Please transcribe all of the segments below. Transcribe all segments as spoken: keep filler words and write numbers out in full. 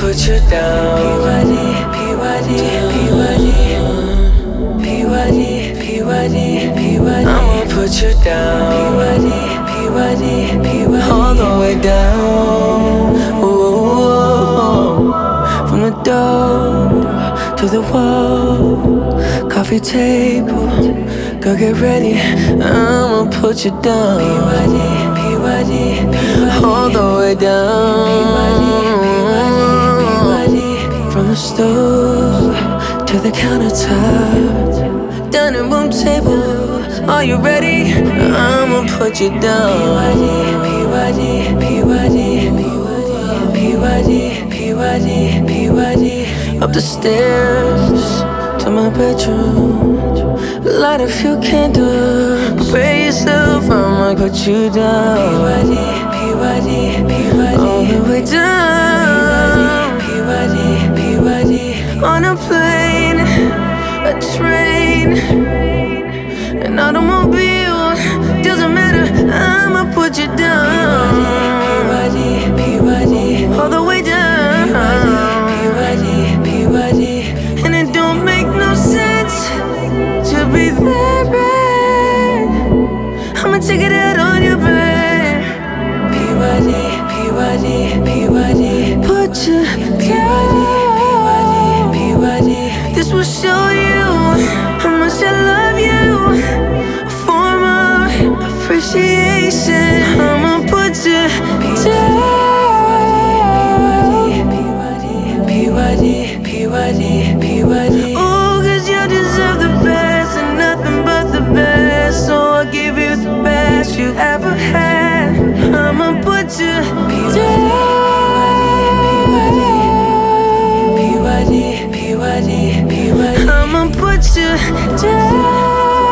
put you down. P Y D, P Y D, P Y D, P Y D, P Y D, P Y D. I'ma put you down. P Y D, P Y D, P Y D. All the way down. Ooh, from the door to the wall, coffee table, girl get ready, I'ma put you down. P Y D, P Y D, P Y D. All the way down. P Y D, P Y D, P Y D. From the stove to the countertop, dining room table, are you ready? I'ma put you down. P Y D, P Y D, P Y D, P Y D, P Y D, P Y D. Up the stairs to my bedroom, light a few candles, prepare yourself, I'ma put you down. P Y D, P Y D, P Y D. All the way down. P Y D, P Y D. On a plane, a train, an automobile, doesn't matter, I'ma put you down. P Y D, P Y D, all the way down. P Y D, P Y D, and it don't make no sense to be there, babe. I'ma take it out on you, babe. P Y D, P Y D, P Y D, put you down. P Y D, this will show you how much I love you. For my appreciation, I'ma put you down. P Y D, P Y D, P Y D. Oh, cause you deserve the best and nothing but the best. So I'll give you the best you ever had. I'ma put you down. P Y D, P Y D, P Y D. I'ma put you down.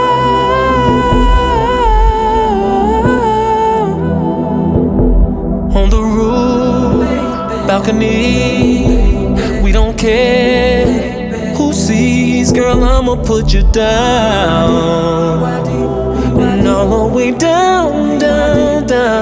On the roof, balcony, we don't care who sees, girl, I'ma put you down. And all the way down, down,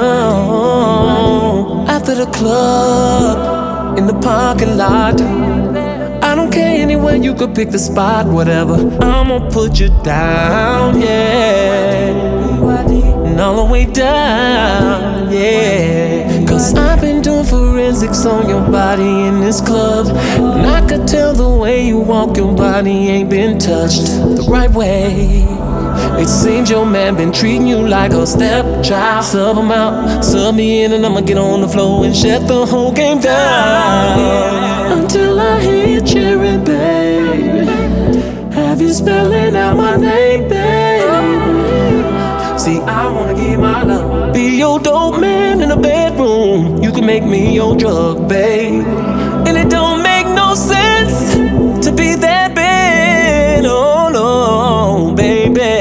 down. After the club, in the parking lot, I don't care, anywhere you could pick the spot, whatever, I'ma put you down, yeah. And all the way down, yeah. Cause I've been doing forensics on your body in this club, and I could tell the way you walk, your body ain't been touched the right way. It seems your man been treating you like a stepchild. Sub him out, sub me in, and I'ma get on the floor and shut the whole game down. Until I hear you cheering, babe. Have you spelling out my name, babe? See, I wanna give my love, be your dope man in the bedroom. You can make me your drug, babe. And it don't make no sense to be that bad, oh no, baby.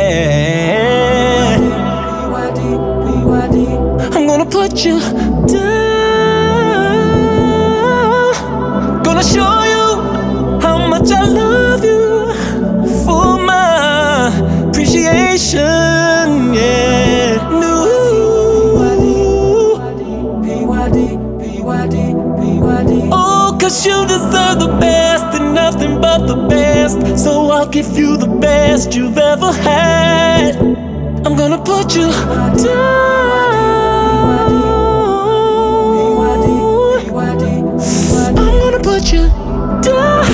I'm gonna put you down, gonna show you how much I love you, for my appreciation, yeah. No. Oh, cause you deserve the best and nothing but the best. So I'll give you the best you've ever had. I'm gonna put you down. I'm gonna put you down.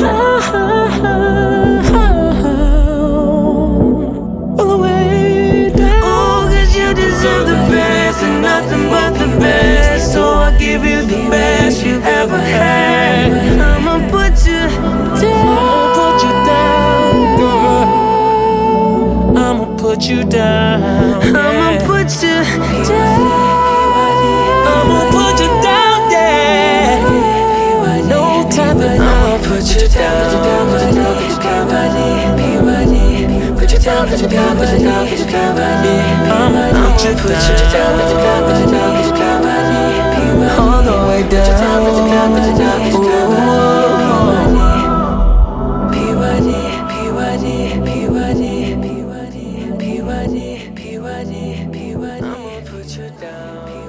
All the way down. Oh, cause you deserve the best and nothing but the best. So I'll give you the best you ever had. I'ma put you down. I'ma put you down, girl. I'ma put you down. I'ma put you down. I'ma put you down, yeah. No time to I'ma put you down. Put you down, put you down, put you down, P Y D. Put you down, put you down, put you down, put you down, I'ma put you put you down, put you down, put you down, put you down, all the way down. Put you down, put you down, put you down, P Y D, P Y D, P Y D, P Y D, P Y D, P Y D, P Y D, I'ma put you down.